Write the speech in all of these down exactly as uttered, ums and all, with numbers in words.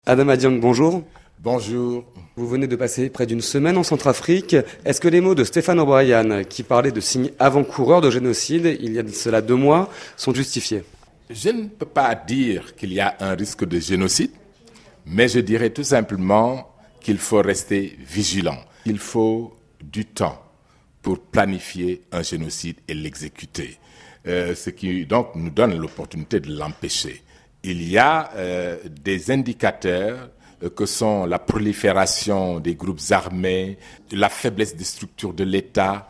Adama Dieng, bonjour. Bonjour. Vous venez de passer près d'une semaine en Centrafrique. Est-ce que les mots de Stéphane O'Brien, qui parlait de signes avant-coureurs de génocide il y a de cela deux mois, sont justifiés? Je ne peux pas dire qu'il y a un risque de génocide, mais je dirais tout simplement qu'il faut rester vigilant. Il faut du temps pour planifier un génocide et l'exécuter, euh, ce qui donc nous donne l'opportunité de l'empêcher. Il y a euh, des indicateurs euh, que sont la prolifération des groupes armés, la faiblesse des structures de l'État,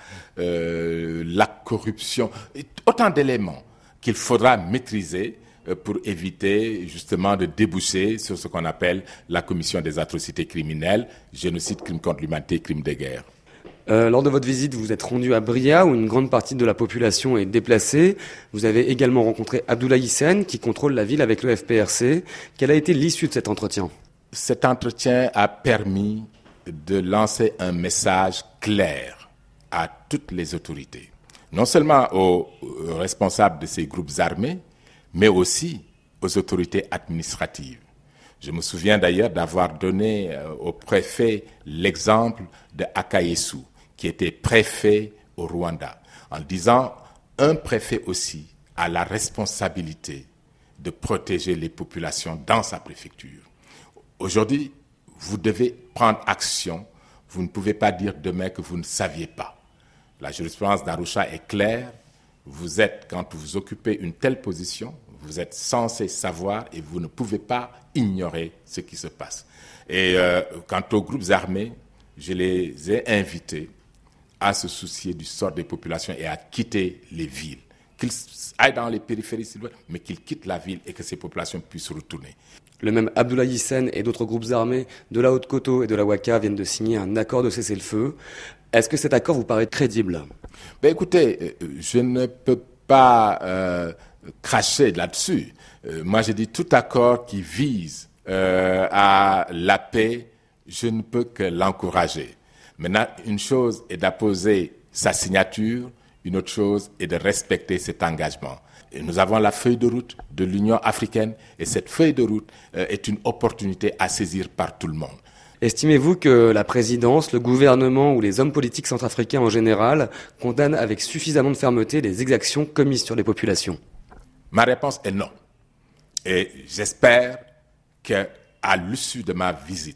euh, la corruption, autant d'éléments qu'il faudra maîtriser euh, pour éviter justement de déboucher sur ce qu'on appelle la commission des atrocités criminelles, génocide, crime contre l'humanité, crime de guerre. Euh, lors de votre visite, vous êtes rendu à Bria, où une grande partie de la population est déplacée. Vous avez également rencontré Abdoulaye Hissène, qui contrôle la ville avec le F P R C. Quelle a été l'issue de cet entretien? Cet entretien a permis de lancer un message clair à toutes les autorités, non seulement aux responsables de ces groupes armés, mais aussi aux autorités administratives. Je me souviens d'ailleurs d'avoir donné au préfet l'exemple de Akayesu, qui était préfet au Rwanda, en disant un préfet aussi a la responsabilité de protéger les populations dans sa préfecture. Aujourd'hui, vous devez prendre action. Vous ne pouvez pas dire demain que vous ne saviez pas. La jurisprudence d'Arusha est claire. Vous êtes, quand vous occupez une telle position, vous êtes censé savoir et vous ne pouvez pas ignorer ce qui se passe. Et euh, quant aux groupes armés, je les ai invités à se soucier du sort des populations et à quitter les villes. Qu'ils aillent dans les périphéries, mais qu'ils quittent la ville et que ces populations puissent retourner. Le même Abdoulaye Hissène et d'autres groupes armés de la Haute-Koto et de la Waka viennent de signer un accord de cessez-le-feu. Est-ce que cet accord vous paraît crédible? Ben écoutez, je ne peux pas euh, cracher là-dessus. Euh, moi, je dis tout accord qui vise euh, à la paix, je ne peux que l'encourager. Maintenant, une chose est d'apposer sa signature, une autre chose est de respecter cet engagement. Et nous avons la feuille de route de l'Union africaine et cette feuille de route euh, est une opportunité à saisir par tout le monde. Estimez-vous que la présidence, le gouvernement ou les hommes politiques centrafricains en général condamnent avec suffisamment de fermeté les exactions commises sur les populations? Ma réponse est non. Et j'espère qu'à l'issue de ma visite,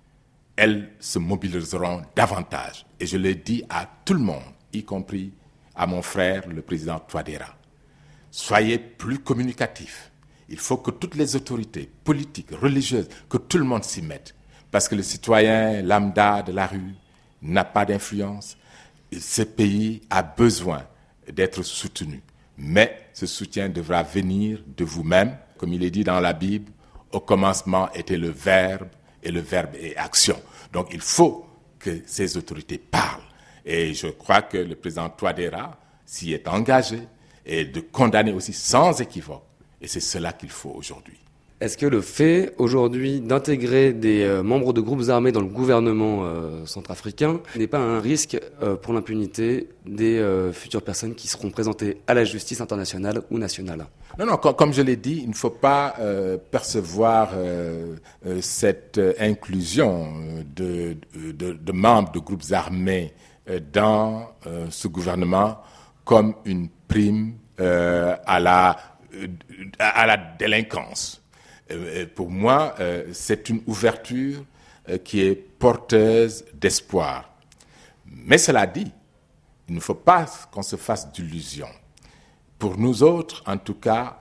elles se mobiliseront davantage. Et je le dis à tout le monde, y compris à mon frère, le président Touadéra. Soyez plus communicatifs. Il faut que toutes les autorités politiques, religieuses, que tout le monde s'y mette. Parce que le citoyen lambda de la rue n'a pas d'influence. Ce pays a besoin d'être soutenu. Mais ce soutien devra venir de vous-même. Comme il est dit dans la Bible, au commencement était le Verbe et le Verbe est action. Donc il faut que ces autorités parlent. Et je crois que le président Touadéra s'y est engagé et de condamner aussi sans équivoque. Et c'est cela qu'il faut aujourd'hui. Est-ce que le fait aujourd'hui d'intégrer des euh, membres de groupes armés dans le gouvernement euh, centrafricain n'est pas un risque euh, pour l'impunité des euh, futures personnes qui seront présentées à la justice internationale ou nationale? Non, non, comme, comme je l'ai dit, il ne faut pas euh, percevoir euh, euh, cette euh, inclusion de, de, de membres de groupes armés euh, dans euh, ce gouvernement comme une prime euh, à la, euh, à la délinquance. Pour moi, euh, c'est une ouverture euh, qui est porteuse d'espoir. Mais cela dit, il ne faut pas qu'on se fasse d'illusions. Pour nous autres, en tout cas,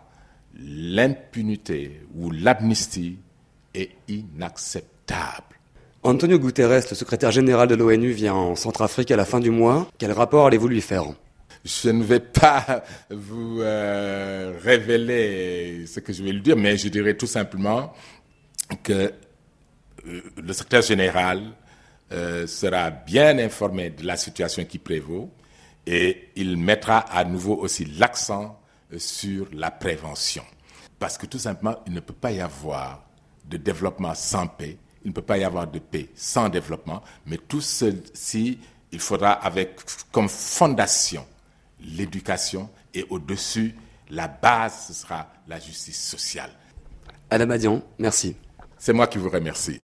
l'impunité ou l'amnistie est inacceptable. Antonio Guterres, le secrétaire général de l'ONU, vient en Centrafrique à la fin du mois. Quel rapport allez-vous lui faire? Je ne vais pas vous euh, révéler ce que je vais lui dire, mais je dirais tout simplement que euh, le secrétaire général euh, sera bien informé de la situation qui prévaut et il mettra à nouveau aussi l'accent sur la prévention. Parce que tout simplement, il ne peut pas y avoir de développement sans paix, il ne peut pas y avoir de paix sans développement, mais tout ceci, il faudra avec comme fondation l'éducation et au-dessus, la base, ce sera la justice sociale. Adama Dieng, merci. C'est moi qui vous remercie.